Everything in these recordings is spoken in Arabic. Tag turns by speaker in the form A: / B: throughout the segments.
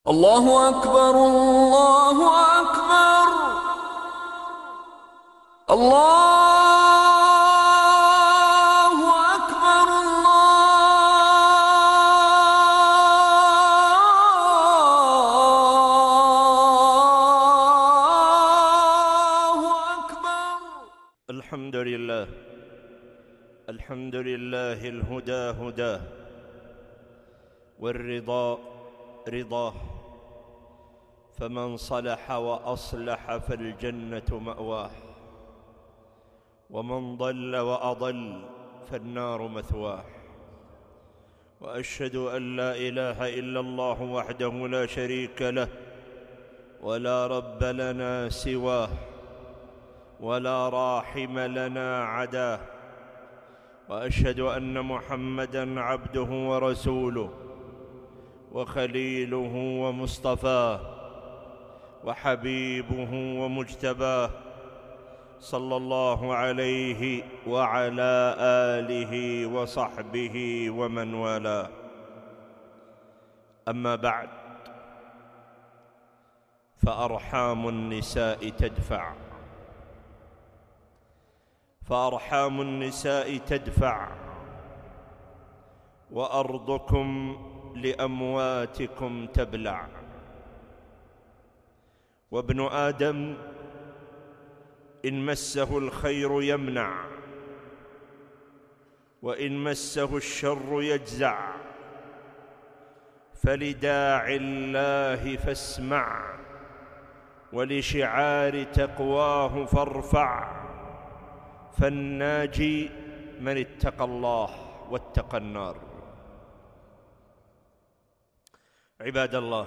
A: الله أكبر الله أكبر الله أكبر الله أكبر.
B: الحمد لله الهدى هداه والرضا رضاه، فمن صلح وأصلح فالجنة مأواه، ومن ضل وأضل فالنار مثواه. وأشهد أن لا إله إلا الله وحده لا شريك له، ولا رب لنا سواه، ولا راحم لنا عداه. وأشهد أن محمدًا عبده ورسوله وخليله ومصطفاه وحبيبه ومجتباه، صلى الله عليه وعلى آله وصحبه ومن والاه. أما بعد، فأرحام النساء تدفع، فأرحام النساء تدفع، وأرضكم لأمواتكم تبلع. وابن آدم إن مسه الخير يمنع، وإن مسه الشر يجزع، فلداعي الله فاسمع، ولشعار تقواه فارفع. فالناجي من اتقى الله واتقى النار. عباد الله،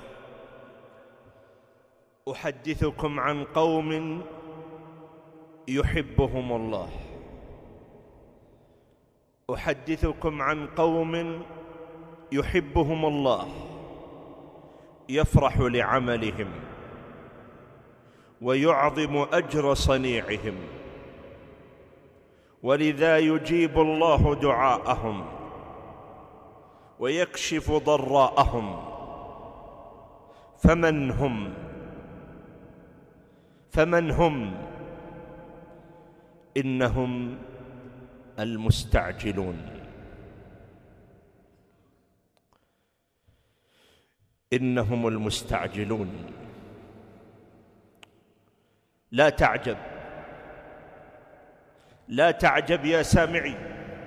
B: أحدثكم عن قوم يحبهم الله، أحدثكم عن قوم يحبهم الله، يفرح لعملهم ويعظم أجر صنيعهم، ولذا يجيب الله دعاءهم ويكشف ضراءهم. فمن هم؟ إنهم المستعجلون. إنهم المستعجلون. لا تعجب، لا تعجب يا سامعي،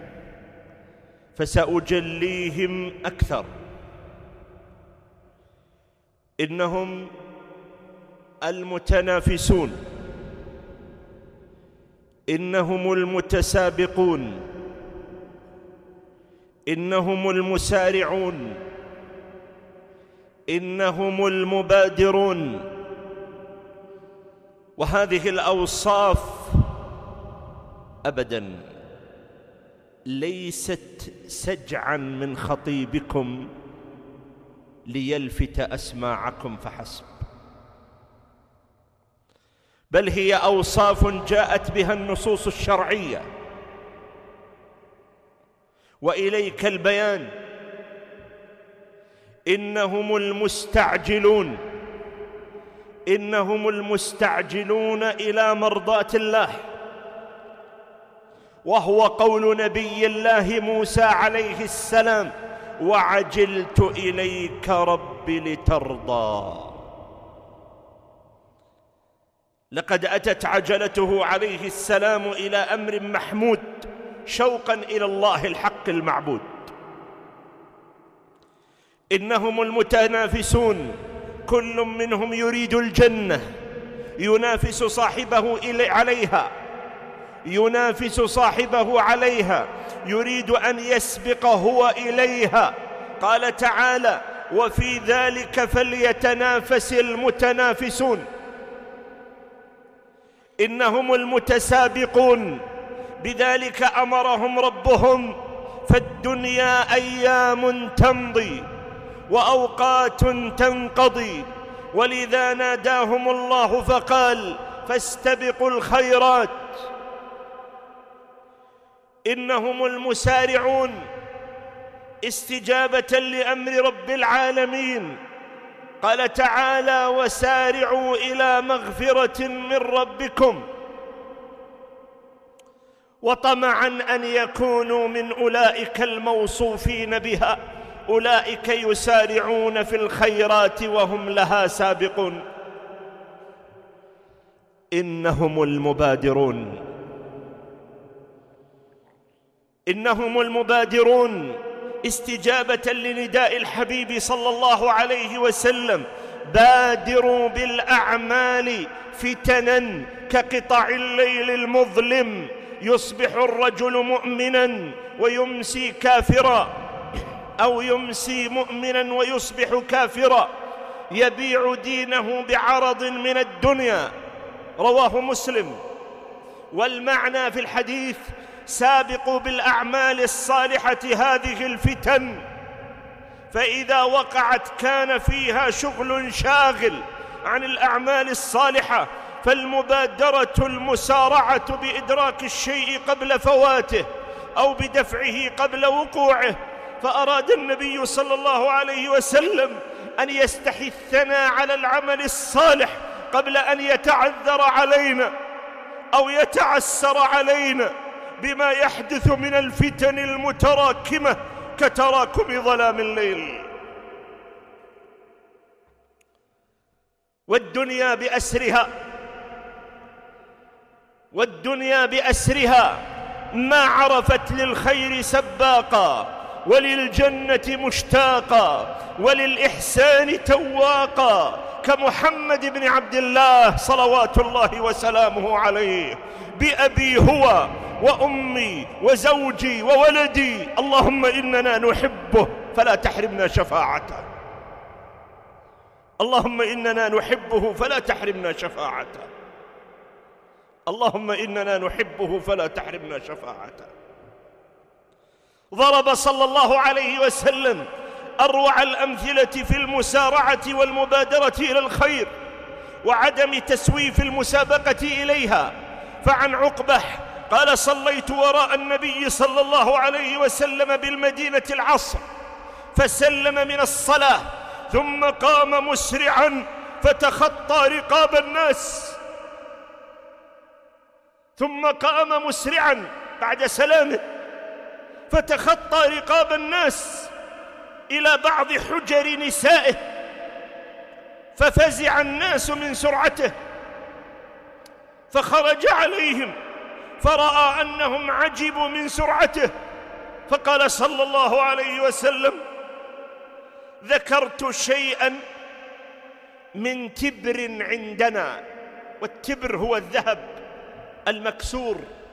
B: فسأجليهم أكثر. إنهم المتنافسون، إنهم المتسابقون، إنهم المسارعون، إنهم المبادرون. وهذه الأوصاف أبداً ليست سجعاً من خطيبكم ليلفت أسماعكم فحسب، بل هي أوصاف جاءت بها النصوص الشرعية. وإليك البيان. إنهم المستعجلون، إنهم المستعجلون إلى مرضاة الله، وهو قول نبي الله موسى عليه السلام: وعجلت إليك رب لترضى. لقد أتت عجلته عليه السلام إلى أمر محمود، شوقا إلى الله الحق المعبود. إنهم المتنافسون، كل منهم يريد الجنة، ينافس صاحبه عليها، ينافس صاحبه عليها، يريد أن يسبق هو إليها. قال تعالى: وفي ذلك فليتنافس المتنافسون. إنهم المتسابقون، بذلك أمرهم ربهم: فالدنيا أيام تمضي وأوقات تنقضي. ولذا ناداهم الله فقال: فاستبقوا الخيرات. إنهم المسارعون، استجابة لأمر رب العالمين، قال تعالى: وسارعوا إلى مغفرة من ربكم، وطمعا أن يكونوا من أولئك الموصوفين بها، أولئك يسارعون في الخيرات وهم لها سابقون. إنهم المبادرون استجابة لنداء الحبيب صلى الله عليه وسلم: بادروا بالأعمال فتنا كقطع الليل المظلم، يصبح الرجل مؤمنا ويمسي كافرا، أو يمسي مؤمنا ويصبح كافرا، يبيع دينه بعرض من الدنيا. رواه مسلم. والمعنى في الحديث: سابقوا بالأعمال الصالحة هذه الفتن، فإذا وقعت كان فيها شغل شاغل عن الأعمال الصالحة، فالمبادرة المسارعة بإدراك الشيء قبل فواته أو بدفعه قبل وقوعه. فأراد النبي صلى الله عليه وسلم أن يستحثنا على العمل الصالح قبل أن يتعذر علينا أو يتعسر علينا بما يحدث من الفتن المتراكمة كتراكم ظلام الليل. والدنيا بأسرها ما عرفت للخير سباقا، وللجنة مشتاقا، وللإحسان تواقا، كمحمد بن عبد الله صلوات الله وسلامه عليه: بأبي هو وأمي وزوجي وولدي، اللهم إننا نحبه فلا تحرمنا شفاعته. اللهم إننا نحبه فلا تحرمنا شفاعته. اللهم إننا نحبه فلا تحرمنا شفاعته. ضرب صلى الله عليه وسلم أروع الأمثلة في المسارعة والمبادرة إلى الخير وعدم تسويف المسابقة إليها. فعن عقبة قال: صليت وراء النبي صلى الله عليه وسلم بالمدينة العصر، فسلم من الصلاة ثم قام مسرعا فتخطى رقاب الناس، ثم قام مسرعا بعد سلامه فتخطى رقاب الناس إلى بعض حجر نسائه، ففزع الناس من سرعته، فخرج عليهم فرأى أنهم عجبوا من سرعته، فقال صلى الله عليه وسلم: ذكرت شيئا من تبر عندنا، والتبر هو الذهب المكسور.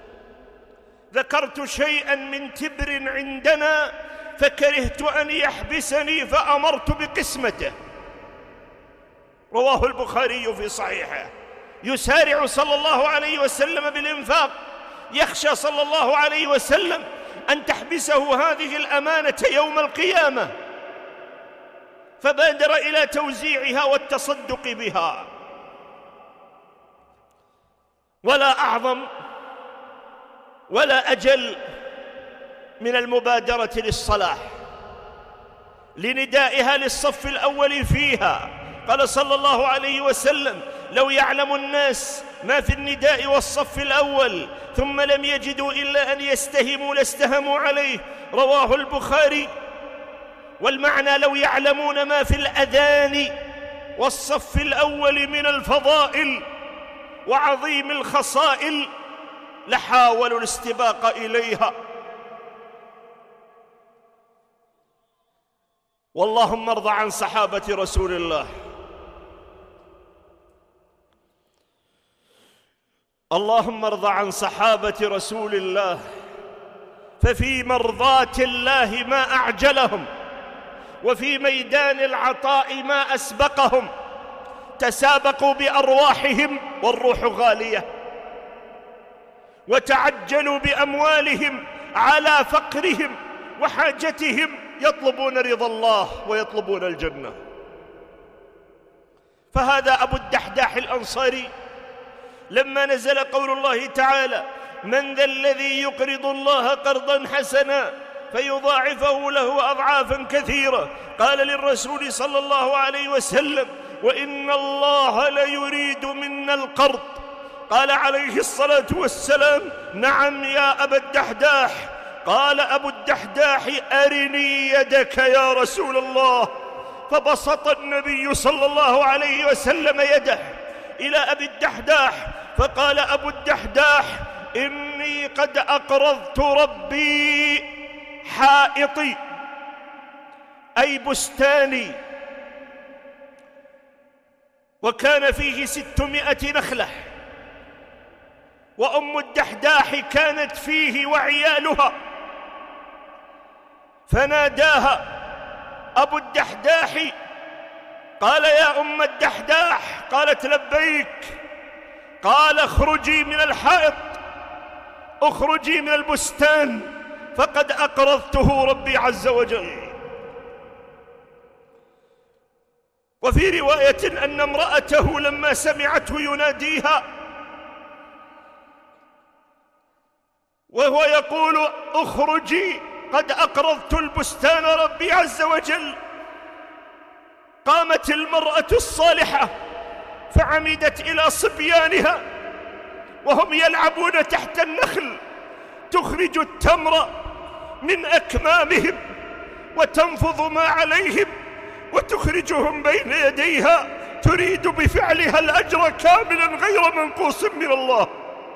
B: ذكرت شيئا من تبر عندنا فكرهت أن يحبسني فأمرت بقسمته. رواه البخاري في صحيحه. يسارع صلى الله عليه وسلم بالإنفاق، يخشى صلى الله عليه وسلم أن تحبسه هذه الأمانة يوم القيامة، فبادر إلى توزيعها والتصدق بها. ولا أعظم ولا أجل من المبادرة للصلاح لندائها للصف الأول فيها. قال صلى الله عليه وسلم: لو يعلم الناس ما في النداء والصف الأول ثم لم يجدوا إلا أن يستهموا لاستهموا عليه. رواه البخاري. والمعنى: لو يعلمون ما في الأذان والصف الأول من الفضائل وعظيم الخصائل لحاولوا الاستباق إليها. واللهم ارض عن صحابة رسول الله. اللهم ارض عن صحابة رسول الله، ففي مرضاة الله ما أعجلهم، وفي ميدان العطاء ما أسبقهم. تسابقوا بأرواحهم والروح غالية، وتعجلوا بأموالهم على فقرهم وحاجتهم، يطلبون رضا الله ويطلبون الجنة. فهذا أبو الدحداح الأنصاري لما نزل قول الله تعالى: من ذا الذي يقرض الله قرضا حسنا فيضاعفه له أضعافا كثيرة. قال للرسول صلى الله عليه وسلم: وإن الله ليريد منا القرض. قال عليه الصلاة والسلام: نعم يا أبا الدحداح. قال أبو الدحداح: أرني يدك يا رسول الله. فبسط النبي صلى الله عليه وسلم يده إلى أبي الدحداح، فقال أبو الدحداح: إني قد أقرضت ربي حائطي، أي بستاني، وكان فيه 600 نخلة، وأم الدحداح كانت فيه وعيالها، فناداها أبو الدحداح قال: يا أم الدحداح. قالت: لبيك. قال: اخرجي من الحائط، اخرجي من البستان، فقد أقرضته ربي عز وجل. وفي رواية أن امرأته لما سمعته يناديها وهو يقول: اخرجي قد أقرضت البستان ربي عز وجل، قامت المرأة الصالحة فعمدت إلى صبيانها وهم يلعبون تحت النخل، تخرج التمر من أكمامهم وتنفض ما عليهم وتخرجهم بين يديها، تريد بفعلها الأجر كاملا غير منقوص من الله.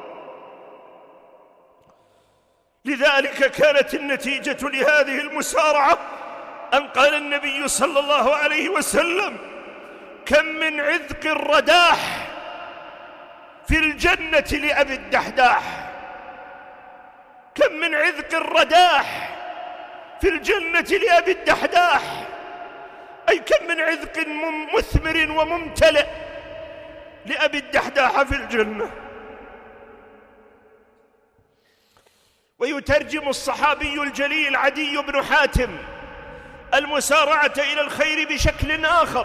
B: لذلك كانت النتيجة لهذه المسارعة أن قال النبي صلى الله عليه وسلم: كم من عذق الرداح في الجنة لأبي الدحداح. كم من عذق الرداح في الجنة لأبي الدحداح، أي كم من عذق مثمر وممتلئ لأبي الدحداح في الجنة. ويترجم الصحابي الجليل عدي بن حاتم المسارعة إلى الخير بشكل آخر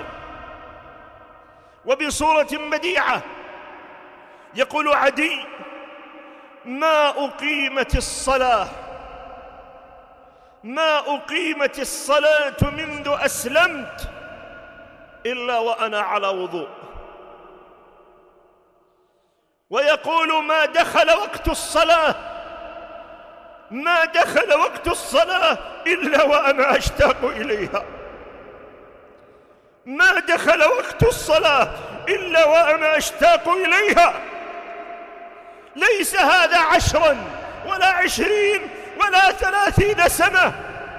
B: وبصورة بديعة. يقول عدي: ما أقيمت الصلاة منذ أسلمت إلا وأنا على وضوء. ويقول: ما دخل وقت الصلاة إلا وأنا أشتاق إليها. ما دخل وقت الصلاة إلا وأنا أشتاق إليها. ليس هذا 10 ولا 20 ولا 30 سنة،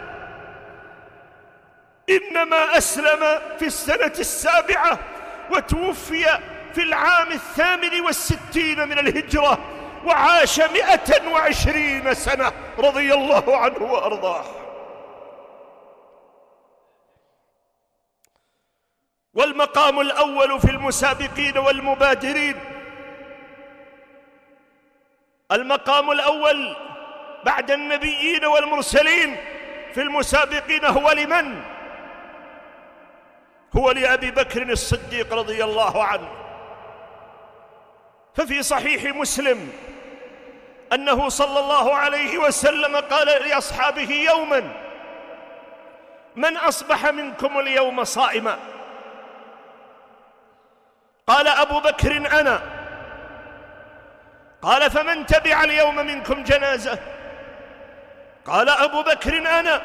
B: إنما أسلم في السنة 7 وتوفي في العام 68 من الهجرة، وعاش 120 سنة رضي الله عنه وأرضاه. والمقام الأول في المسابقين والمبادرين، المقام الأول بعد النبيين والمرسلين في المسابقين هو لمن؟ هو لأبي بكر الصديق رضي الله عنه. ففي صحيح مسلم أنه صلى الله عليه وسلم قال لأصحابه يوما: من أصبح منكم اليوم صائما؟ قال أبو بكر: أنا. قال: فمن تبع اليوم منكم جنازة؟ قال أبو بكر: أنا.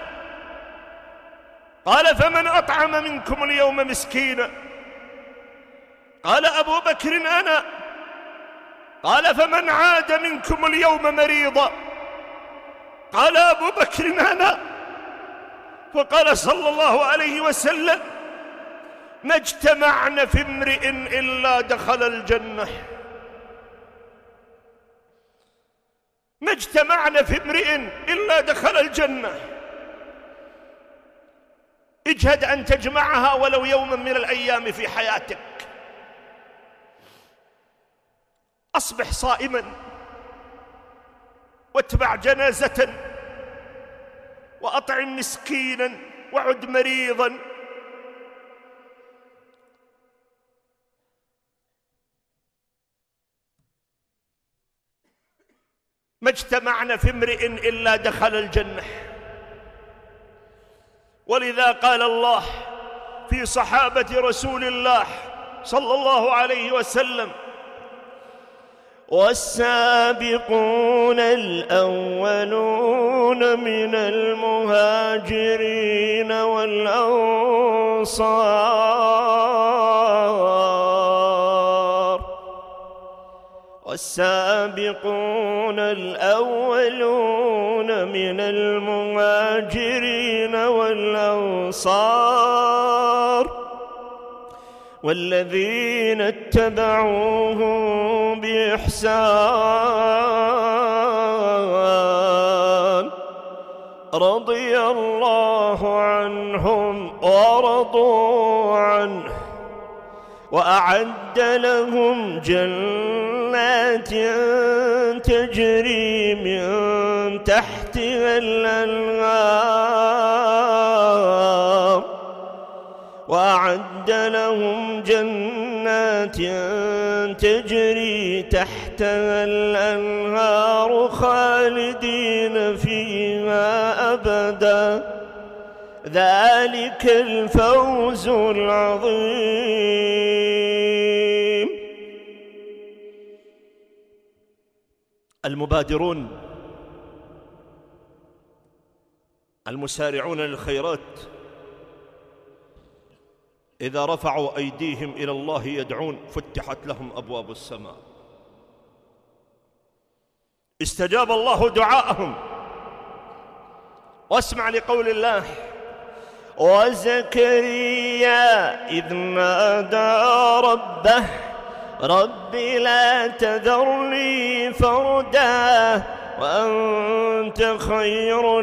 B: قال: فمن أطعم منكم اليوم مسكينا؟ قال أبو بكر: أنا. قال: فمن عاد منكم اليوم مريضا؟ قال أبو بكر: أنا. فقال صلى الله عليه وسلم: ما اجتمعن في امرئ إلا دخل الجنة. ما اجتمعن في امرئ إلا دخل الجنة. اجهد أن تجمعها ولو يوما من الأيام في حياتك. أصبح صائما واتبع جنازة وأطعم مسكينا وعد مريضا. ما اجتمعنا في امرئ إلا دخل الجنة. ولذا قال الله في صحابة رسول الله صلى الله عليه وسلم: والسابقون الأولون من المهاجرين والأنصار، والسابقون الأولون من المهاجرين والأنصار والذين اتبعوهم بإحسان رضي الله عنهم ورضوا عنه وأعد لهم جنات تجري من تحتها الأنهار، وأعد لهم جنات تجري تحتها الأنهار خالدين فيها أبدا، ذلك الفوز العظيم. المبادرون المسارعون للخيرات إذا رفعوا أيديهم إلى الله يدعون فتحت لهم أبواب السماء، استجاب الله دعاءهم. واسمع لقول الله: وزكريا إذ نادى ربه رب لا تذرني فردا وأنت خير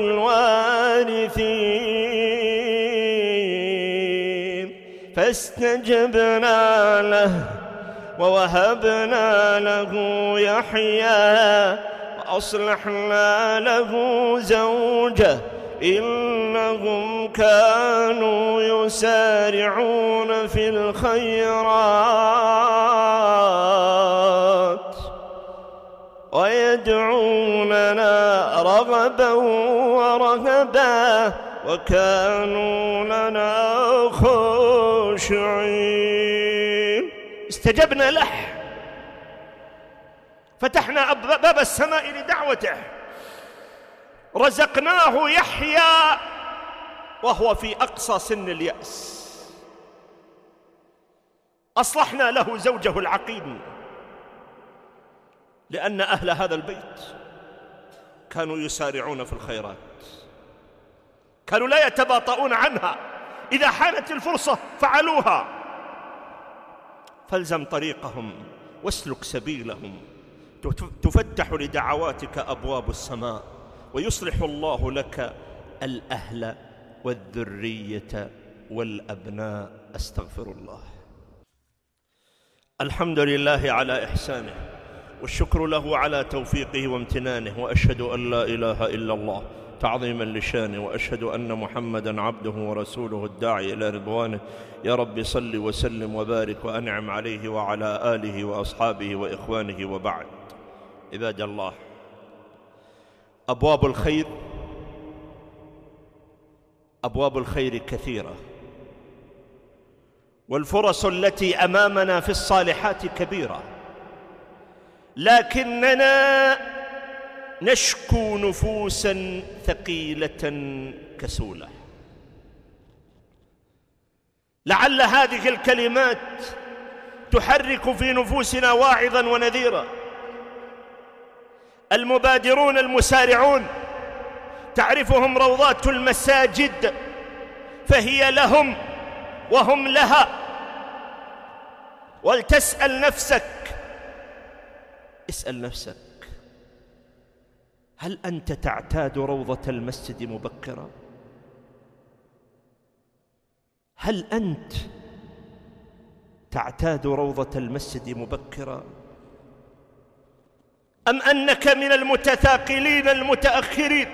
B: الوارثين، فاستجبنا له ووهبنا له يحيى وأصلحنا له زوجه إنهم كانوا يسارعون في الخيرات ويدعوننا رغبا ورهبا وكانوا لنا خاشعين. استجبنا له، فتحنا باب السماء لدعوته، رزقناه يحيى وهو في أقصى سن اليأس، أصلحنا له زوجه العقيم، لأن أهل هذا البيت كانوا يسارعون في الخيرات، كانوا لا يتباطؤون عنها، إذا حانت الفرصة فعلوها. فالزم طريقهم واسلك سبيلهم، تفتح لدعواتك أبواب السماء، ويصلح الله لك الأهل والذرية والأبناء. أستغفر الله. الحمد لله على إحسانه، والشكر له على توفيقه وامتنانه، وأشهد أن لا إله إلا الله تعظيما لشانه، وأشهد أن محمدًا عبده ورسوله الداعي إلى رضوانه. يا رب صل وسلم وبارك وأنعم عليه وعلى آله وأصحابه وإخوانه، وبعد. عباد الله، أبواب الخير كثيرة، والفرص التي أمامنا في الصالحات كبيرة، لكننا نشكو نفوسا ثقيلة كسولة. لعل هذه الكلمات تحرك في نفوسنا واعظا ونذيرا. المبادرون المسارعون تعرفهم روضات المساجد، فهي لهم وهم لها. ولتسأل نفسك، اسأل نفسك: هل أنت تعتاد روضة المسجد مبكرا؟ هل أنت تعتاد روضة المسجد مبكرا؟ أم أنك من المتثاقلين المتأخرين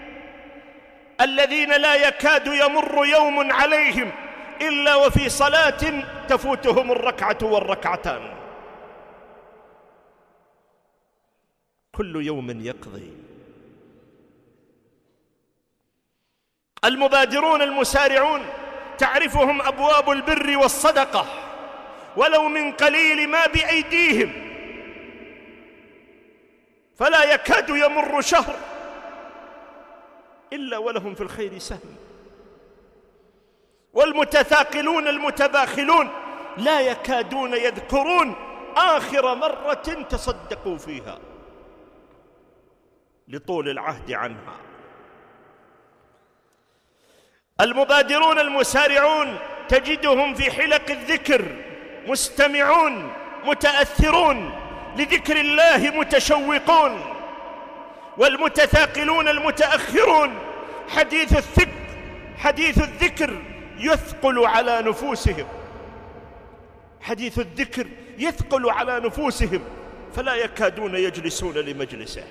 B: الذين لا يكاد يمر يوم عليهم إلا وفي صلاة تفوتهم الركعة والركعتان؟ كل يوم يقضي. المبادرون المسارعون تعرفهم أبواب البر والصدقة ولو من قليل ما بأيديهم، فلا يكاد يمر شهر إلا ولهم في الخير سهم. والمتثاقلون المتباخلون لا يكادون يذكرون آخر مرة تصدقوا فيها لطول العهد عنها. المبادرون المسارعون تجدهم في حلق الذكر مستمعون متأثرون لذكر الله متشوقون. والمتثاقلون المتأخرون حديث الذكر يثقل على نفوسهم، حديث الذكر يثقل على نفوسهم فلا يكادون يجلسون لمجلسه.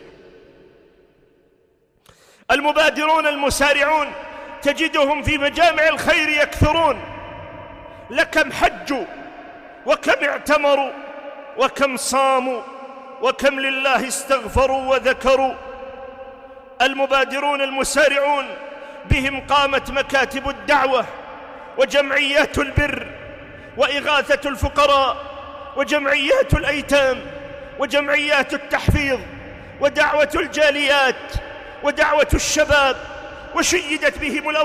B: المبادرون المسارعون تجدهم في مجامع الخير يكثرون، لكم حجوا وكم اعتمروا وكم صاموا وكم لله استغفروا وذكروا. المبادرون المسارعون بهم قامت مكاتب الدعوة وجمعيات البر وإغاثة الفقراء وجمعيات الأيتام وجمعيات التحفيظ ودعوة الجاليات ودعوة الشباب، وشيدت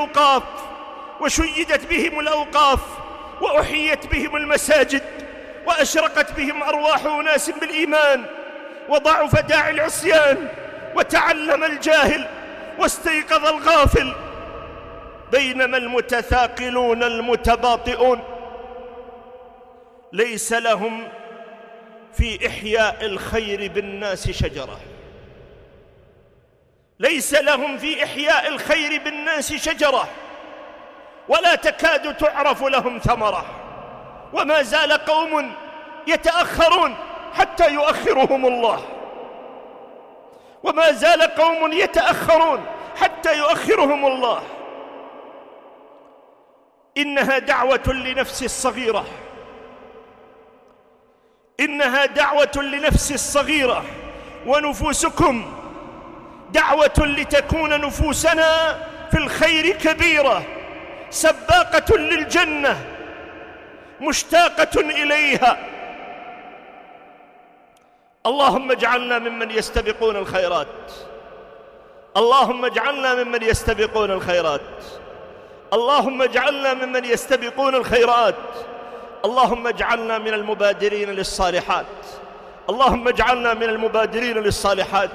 B: بهم الأوقاف وأحيت بهم المساجد وأشرقت بهم أرواح أناس بالإيمان، وضعف داعي العصيان وتعلم الجاهل واستيقظ الغافل. بينما المتثاقلون المتباطئون ليس لهم في إحياء الخير بالناس شجرة، ليس لهم في إحياء الخير بالناس شجرة، ولا تكاد تعرف لهم ثمرة. وما زال قوم يتأخرون حتى يؤخرهم الله، وما زال قوم يتأخرون حتى يؤخرهم الله. إنها دعوة لنفس الصغيرة، إنها دعوة لنفس الصغيرة، ونفوسكم دعوة لتكون نفوسنا في الخير كبيرة، سباقة للجنة مشتاقة إليها. اللهم اجعلنا ممن يستبقون الخيرات، اللهم اجعلنا ممن يستبقون الخيرات، اللهم اجعلنا ممن يستبقون الخيرات، اللهم اجعلنا من المبادرين للصالحات، اللهم اجعلنا من المبادرين للصالحات،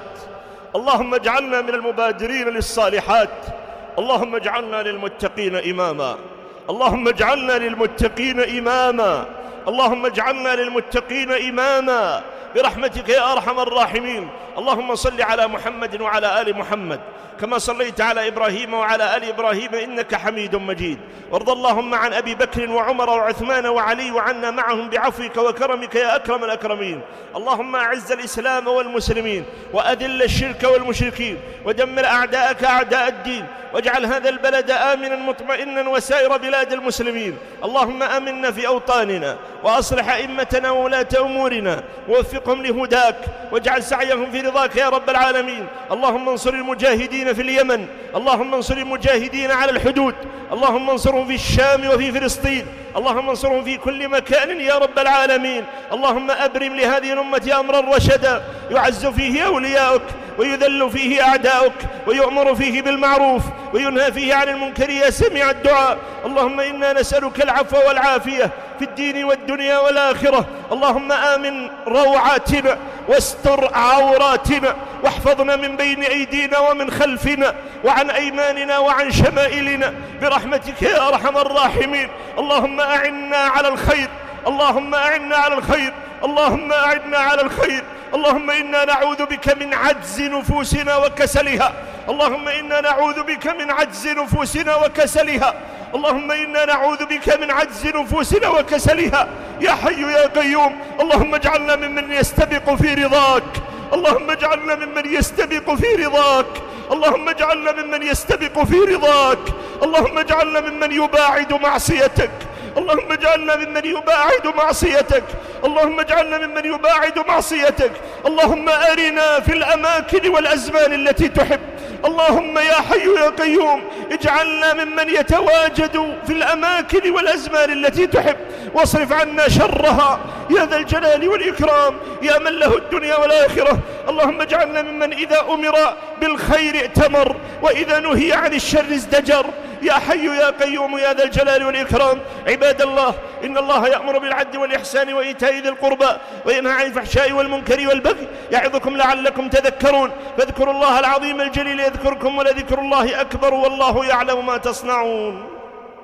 B: اللهم اجعلنا من المبادرين للصالحات، اللهم اجعلنا للمتقين إماما، اللهم اجعلنا للمتقين إماما، اللهم اجعلنا للمتقين إماما برحمتك يا أرحم الراحمين. اللهم صل على محمد وعلى آل محمد كما صليت على إبراهيم وعلى آل إبراهيم إنك حميد مجيد. وارض اللهم عن أبي بكر وعمر وعثمان وعلي وعنا معهم بعفوك وكرمك يا أكرم الأكرمين. اللهم أعز الإسلام والمسلمين وأذل الشرك والمشركين ودمر أعداءك أعداء الدين، واجعل هذا البلد آمنا مطمئنا وسائر بلاد المسلمين. اللهم آمنا في أوطاننا وأصلح أئمتنا وولاة أمورنا ووفقهم لهداك واجعل سعيهم في رضاك يا رب العالمين. اللهم انصر المجاهدين في اليمن، اللهم انصر المجاهدين على الحدود، اللهم انصرهم في الشام وفي فلسطين، اللهم انصرهم في كل مكان يا رب العالمين. اللهم أبرم لهذه الأمة أمرا رشدا يعز فيه أولياؤك ويذل فيه أعداؤك ويؤمر فيه بالمعروف وينهى فيه عن المنكر يا سميع الدعاء. اللهم إنا نسألك العفو والعافية في الدين والدنيا والآخرة. اللهم آمن روعاتنا واستر عوراتنا واحفظنا من بين أيدينا ومن خلفنا وعن أيماننا وعن شمائلنا برحمتك يا أرحم الراحمين. اللهم أعنا على الخير، اللهم أعنا على الخير، اللهم أعنا على الخير. اللهم إنا نعوذ بك من عجز نفوسنا وكسلها، اللهم إنا نعوذ بك من عجز نفوسنا وكسلها، اللهم إنا نعوذ بك من عجز نفوسنا وكسلها يا حي يا قيوم. اللهم اجعلنا ممن يستبق في رضاك، اللهم اجعلنا ممن يستبق في رضاك، اللهم اجعلنا ممن يستبق في رضاك، اللهم اجعلنا ممن يباعد معصيتك، اللهم اجعلنا ممن يباعد معصيتك، اللهم اجعلنا ممن يباعد معصيتك. اللهم أرنا في الأماكن والأزمان التي تحب، اللهم يا حي يا قيوم اجعلنا ممن يتواجد في الأماكن والأزمان التي تحب، واصرف عنا شرها يا ذا الجلال والإكرام يا من له الدنيا والآخرة. اللهم اجعلنا ممن إذا أمر بالخير ائتمر وإذا نهي عن الشر ازدجر يا حي يا قيوم يا ذا الجلال والإكرام. عباد الله، إن الله يأمر بالعدل والإحسان وإيتاء ذي القربى وينهى عن الفحشاء والمنكر والبغي يعظكم لعلكم تذكرون. فاذكروا الله العظيم الجليل يذكركم، ولذكر الله أكبر والله يعلم ما تصنعون.